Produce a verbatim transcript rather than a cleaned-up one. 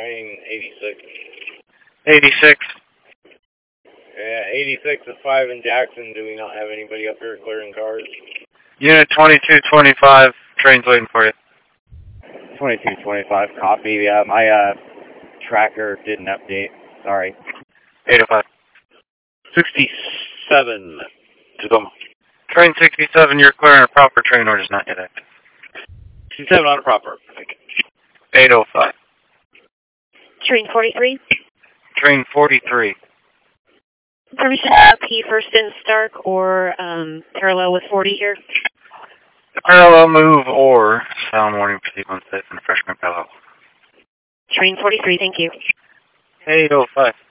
Train eighty-six. eighty-six. Yeah, eighty-six at five in Jackson. Do we not have anybody up here clearing cars? Unit twenty-two twenty-five, train's waiting for you. twenty-two twenty-five, copy. Uh, my uh, tracker didn't update. Sorry. eight oh five. sixty-seven. To go. Train sixty-seven, you're clearing a proper train order is not yet active. sixty-seven on a proper. eight oh five. Train forty-three. Train forty-three. Permission to P first in Stark or um, parallel with forty here. Parallel move or sound warning proceed on safe and freshman parallel. Train forty-three, thank you. eight oh five.